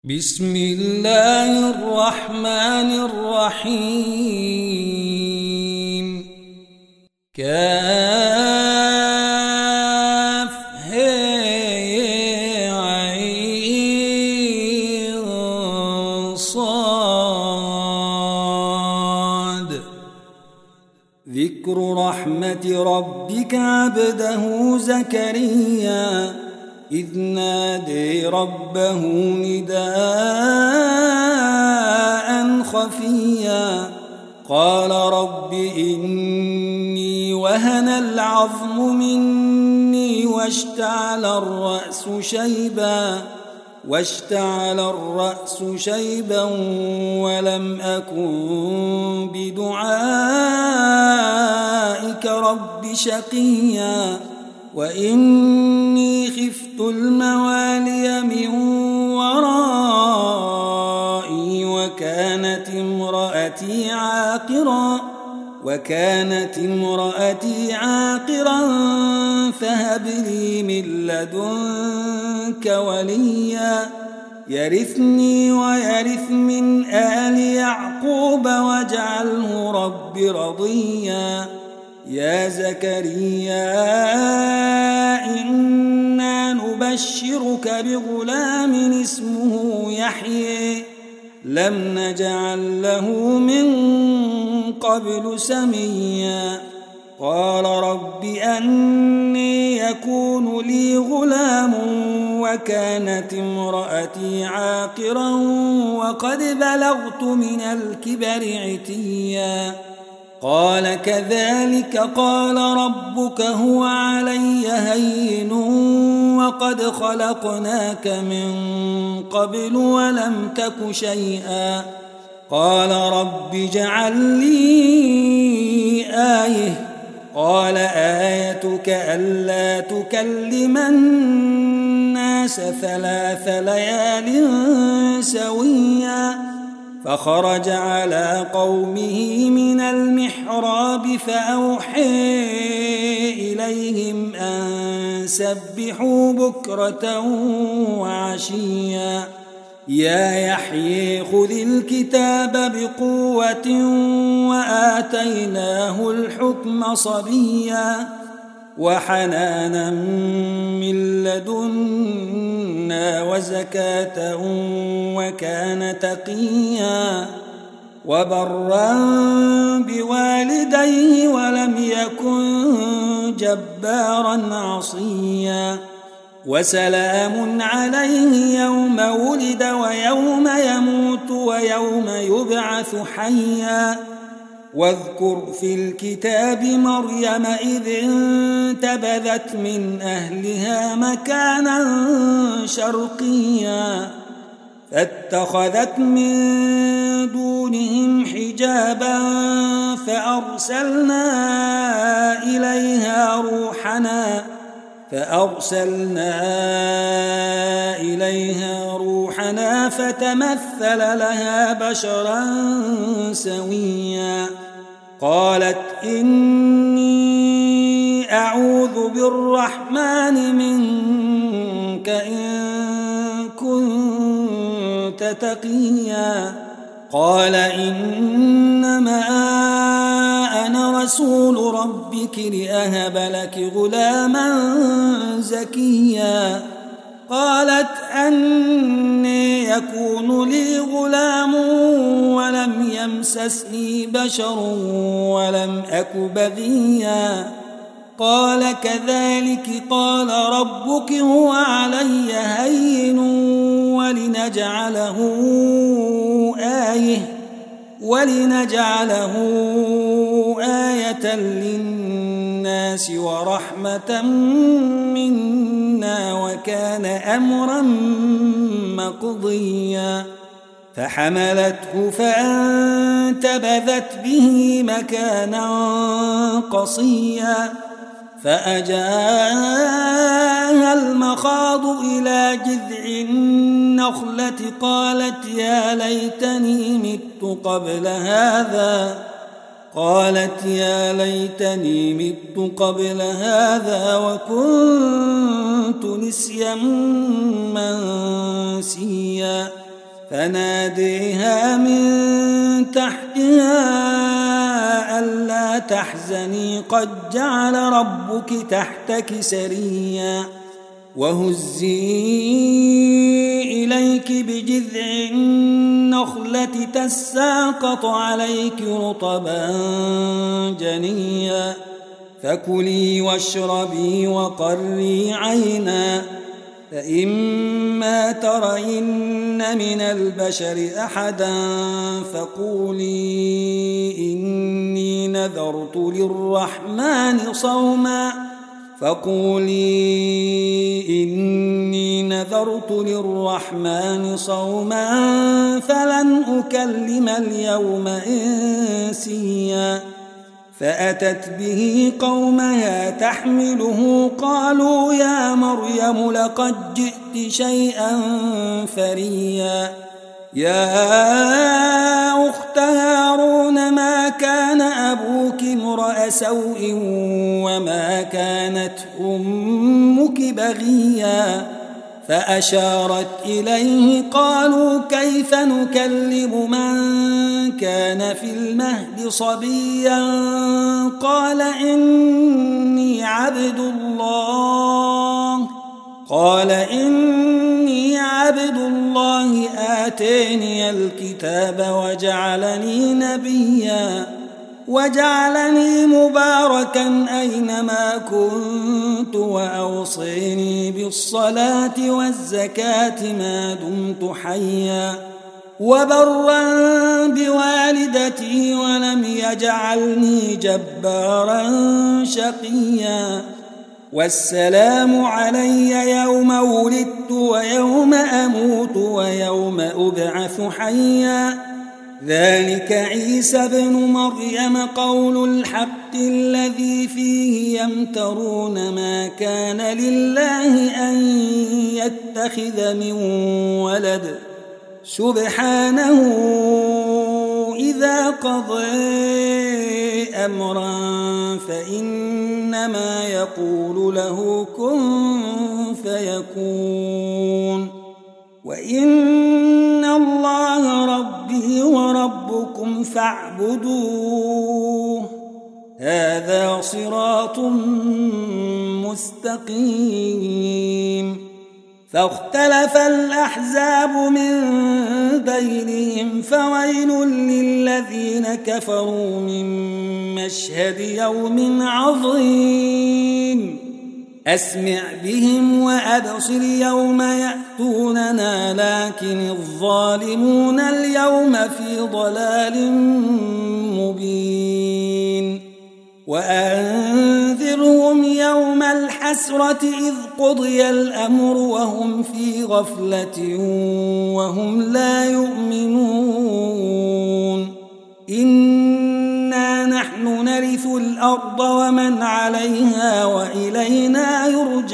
بسم الله الرحمن الرحيم كاف هاء عين صاد ذكر رحمة ربك عبده زكريا إذ نادي ربه نداء خفيا قال رب إني وهن العظم مني واشتعل الرأس شيبا ولم أكن بدعائك رب شقيا وإني خفت الموالي من ورائي وكانت امرأتي عاقرا فهب لي من لدنك وليا يرثني ويرث من آل يعقوب واجعله رب رضيا يا زكريا إنا نبشرك بغلام اسمه يحيى لم نجعل له من قبل سميا قال رب أني يكون لي غلام وكانت امرأتي عاقرا وقد بلغت من الكبر عتيا قال كذلك قال ربك هو علي هين وقد خلقناك من قبل ولم تك شيئا قال رب اجعل لي آية قال آيتك ألا تكلم الناس 3 ليال سويا فخرج على قومه من المحراب فأوحى إليهم أن سبحوا بكرة وعشيا يا يحيى خذ الكتاب بقوة وآتيناه الحكم صبيا وحنانا من لدنا وزكاة وكان تقيا وبرا بوالديه ولم يكن جبارا عصيا وسلام عليه يوم ولد ويوم يموت ويوم يبعث حيا واذكر في الكتاب مريم إذ انتبذت من أهلها مكانا شرقيا فاتخذت من دونهم حجابا فأرسلنا إليها روحنا فتمثل لها بشرا سويا قالت إني أعوذ بالرحمن منك إن كنت تقيا قال إنما أنا رسول ربك لأهب لك غلاما زكيا قالت أني يكون لي غلام ولم يمسسني بشر ولم أك بغيا قال كذلك قال ربك هو علي هين ولنجعله آية للناس ورحمة منا وكان أمرا مقضيا فحملته فانتبذت به مكانا قصيا فأجاءها المخاض إلى جذع النخلة قالت يا ليتني مت قبل هذا وكنت نسيا منسيا فناديها من تحتها ألا تحزني قد جعل ربك تحتك سريا وهزي إليك بجذع النخلة تساقط عليك رطبا جنيا فكلي واشربي وقري عينا فإما ترين من البشر أحدا فقولي إني نذرت للرحمن صوما فلن أكلم اليوم إنسيا فأتت به قومها تحمله قالوا يا مريم لقد جئت شيئا فريا يا أخت هارون ما كان أبوك امرأ سوء وما كانت أمك بغيا فأشارت إليه قالوا كيف نكلم من كان في المهد صبيا قال إني عبد الله آتاني الكتاب وجعلني نبيا وجعلني مباركا أينما كنت وأوصيني بالصلاة والزكاة ما دمت حيا وبرا بوالدتي ولم يجعلني جبارا شقيا والسلام علي يوم ولدت ويوم أموت ويوم أبعث حيا ذلك عيسى بن مريم قول الحق الذي فيه يمترون ما كان لله أن يتخذ من ولد سبحانه إذا قضى أمرا فإنما يقول له كن فيكون وإن الله ربي وربكم فاعبدوه هذا صراط مستقيم فاختلف الأحزاب من بينهم فويل للذين كفروا من مشهد يوم عظيم أسمع بهم وأبصر يوم يأتوننا لكن الظالمون اليوم في ضلال مبين وأنذرهم يوم الحسرة إذ قضي الأمر وهم في غفلة وهم لا يؤمنون إنا نحن نرث الأرض ومن عليها وإلينا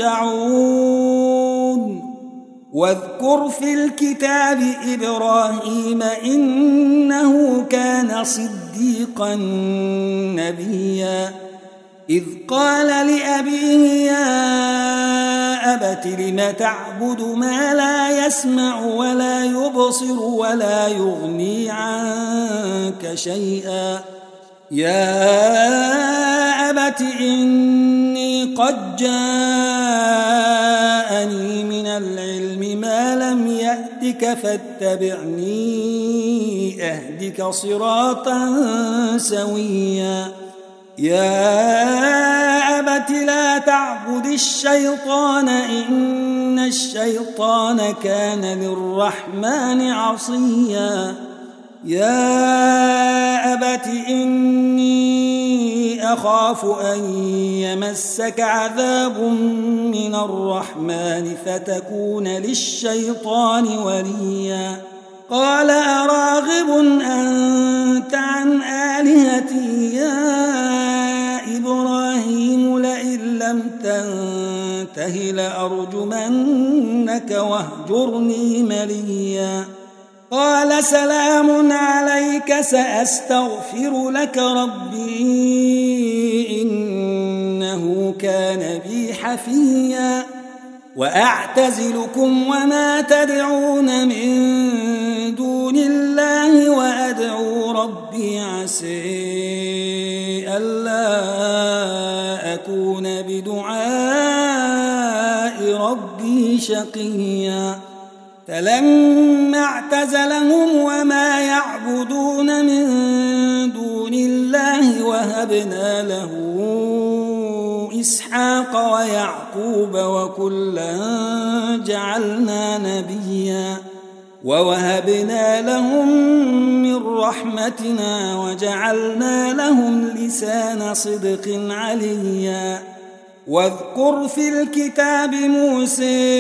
يرجعون واذكر في الكتاب إبراهيم إنه كان صديقا نبيا إذ قال لأبيه يا أبت لم تعبد ما لا يسمع ولا يبصر ولا يغني عنك شيئا يا أبت إني قد جاءني من العلم ما لم يأتك فاتبعني أهدك صراطا سويا يا أبت لا تعبد الشيطان إن الشيطان كان للرحمن عصيا يا أبت إني أخاف أن يمسك عذاب من الرحمن فتكون للشيطان وليا قال أراغب أنت عن آلهتي يا إبراهيم لئن لم تنته لأرجمنك واهجرني مليا قال سلام عليك سأستغفر لك ربي إنه كان بي حفيا وأعتزلكم وما تدعون من ربي عسى ألا أكون بدعاء ربي شقيا فلما اعتزلهم وما يعبدون من دون الله وهبنا له إسحاق ويعقوب وكلا جعلنا نبيا ووهبنا لهم من رحمتنا وجعلنا لهم لسان صدق عليا واذكر في الكتاب موسى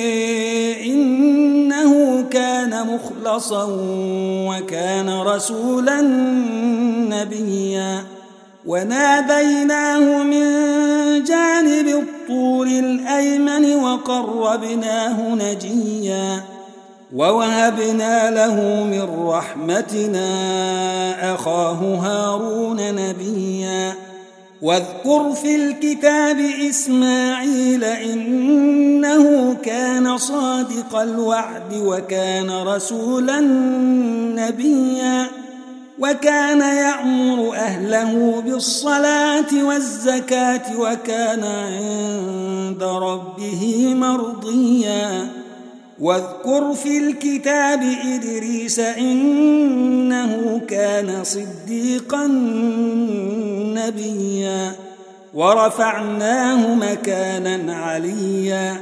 إنه كان مخلصا وكان رسولا نبيا وناديناه من جانب الطور الأيمن وقربناه نجيا ووهبنا له من رحمتنا أخاه هارون نبيا واذكر في الكتاب إسماعيل إنه كان صادق الوعد وكان رسولا نبيا وكان يأمر أهله بالصلاة والزكاة وكان عند ربه مرضيا واذكر في الكتاب إدريس إنه كان صديقا نبيا ورفعناه مكانا عليا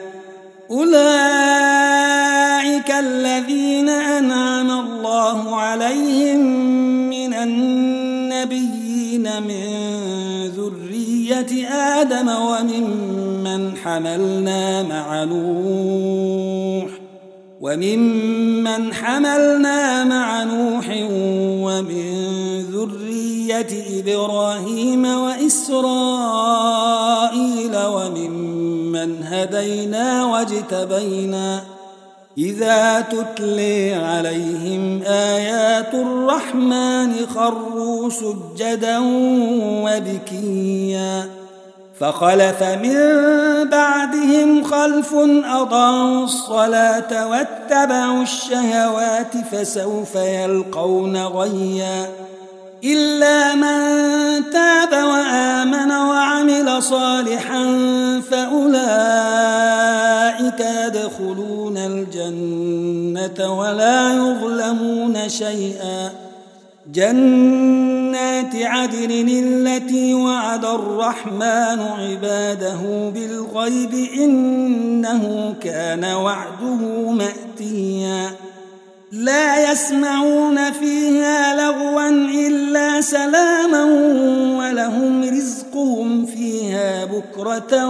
أولئك الذين أنعم الله عليهم من النبيين من ذرية آدم وممن حملنا مع نوح ومن ذرية إبراهيم وإسرائيل وممن هدينا واجتبينا إذا تتلي عليهم آيات الرحمن خروا سجدا وبكيا فخلف من بعدهم خلف أضاعوا الصلاة واتبعوا الشهوات فسوف يلقون غيا إلا من تاب وآمن وعمل صالحا فأولئك يدخلون الجنة ولا يظلمون شيئا جنات عدن التي وعد الرحمن عباده بالغيب إنه كان وعده مأتيا لا يسمعون فيها لغوا إلا سلاما ولهم رزقهم فيها بكرة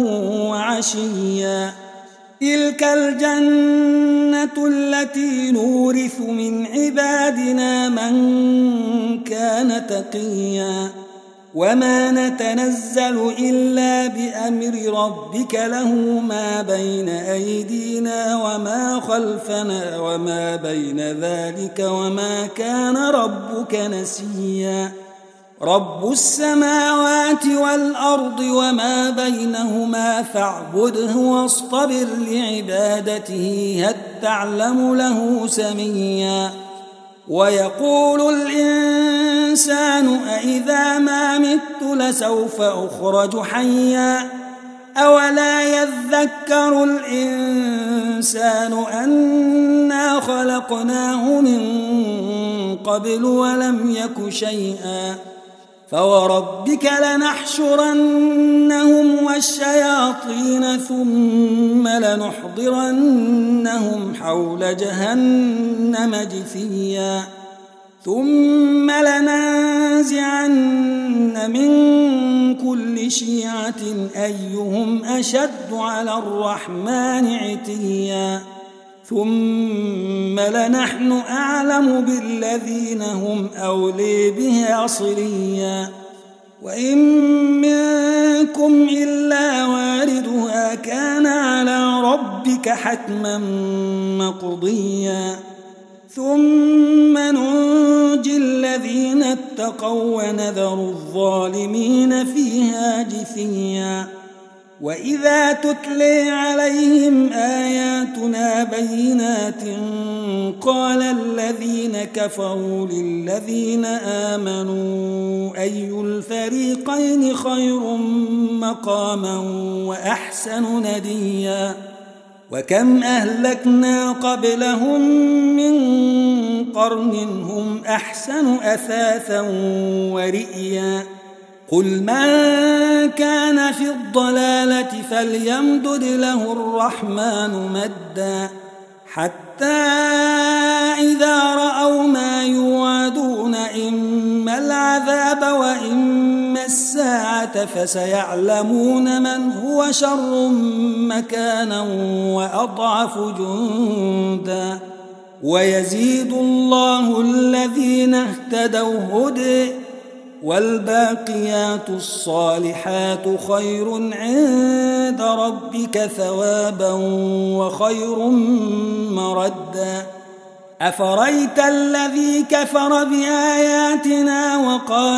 وعشيا تلك الجنة التي نورث من عبادنا من كان تقيا وما نتنزل إلا بأمر ربك له ما بين أيدينا وما خلفنا وما بين ذلك وما كان ربك نسيا رب السماوات والأرض وما بينهما فاعبده واصطبر لعبادته هل تعلم له سميا ويقول الإنسان أإذا ما مت لسوف أخرج حيا أولا يذكر الإنسان أنا خلقناه من قبل ولم يك شيئا فوربك لنحشرنهم والشياطين ثم لنحضرنهم حول جهنم جثيا ثم لننزعن من كل شيعة أيهم أشد على الرحمن عتيا ثم لنحن أعلم بالذين هم أولي بها صليا وإن منكم إلا واردها كان على ربك حتما مقضيا ثم ننجي الذين اتقوا ونذر الظالمين فيها جثيا وإذا تتلي عليهم آياتنا بينات قال الذين كفروا للذين آمنوا أي الفريقين خير مقاما وأحسن نديا وكم أهلكنا قبلهم من قرن هم أحسن أثاثا ورئيا قل من كان في الضلالة فليمدد له الرحمن مدا حتى إذا رأوا ما يوعدون إما العذاب وإما الساعة فسيعلمون من هو شر مكانا وأضعف جندا ويزيد الله الذين اهتدوا هدى والباقيات الصالحات خير عند ربك ثوابا وخير مردا أفريت الذي كفر بآياتنا وقال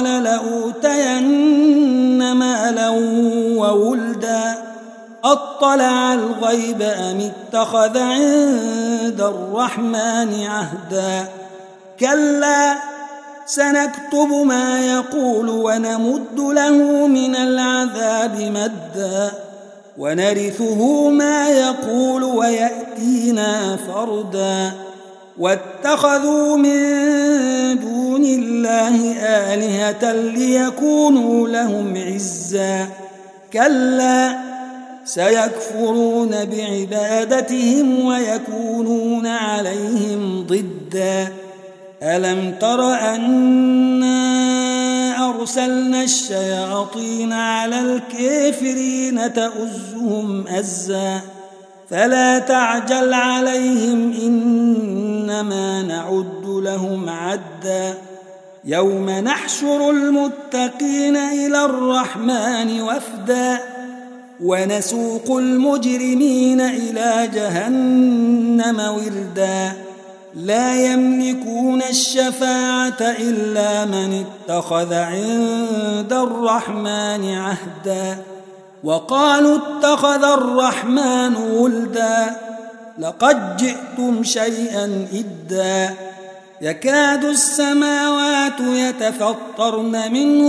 لأوتين مالا وولدا أطلع الغيب أم اتخذ عند الرحمن عهدا كلا سنكتب ما يقول ونمد له من العذاب مدا ونرثه ما يقول ويأتينا فردا واتخذوا من دون الله آلهة ليكونوا لهم عزا كلا سيكفرون بعبادتهم ويكونون عليهم ضدا ألم تر أنا أرسلنا الشياطين على الكافرين تؤزهم أزا فلا تعجل عليهم إنما نعد لهم عدا يوم نحشر المتقين إلى الرحمن وفدا ونسوق المجرمين إلى جهنم وردا لا يملكون الشفاعة إلا من اتخذ عند الرحمن عهدا وقالوا اتخذ الرحمن ولدا لقد جئتم شيئا إدا يكاد السماوات يتفطرن منه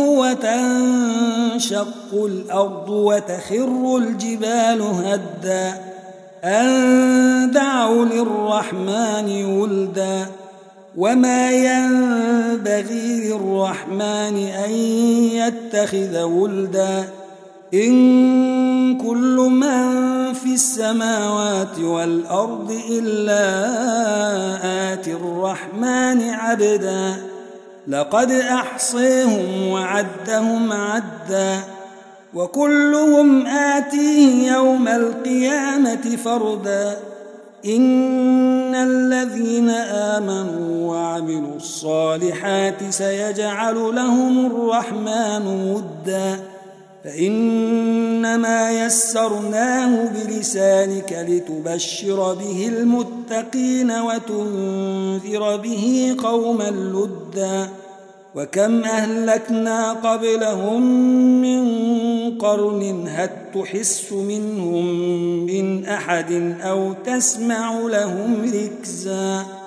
وتنشق الأرض وتخر الجبال هدا أن دعوا للرحمن ولدا وما ينبغي للرحمن أن يتخذ ولدا إن كل من في السماوات والأرض إلا آتي الرحمن عبدا لقد أحصيهم وعدهم عدا وكلهم آتيه يوم القيامة فردا إن الذين آمنوا وعملوا الصالحات سيجعل لهم الرحمن ودا فإنما يسرناه بلسانك لتبشر به المتقين وتنذر به قوما لدا وكم أهلكنا قبلهم من قرن هل تحس منهم من أحد أو تسمع لهم ركزا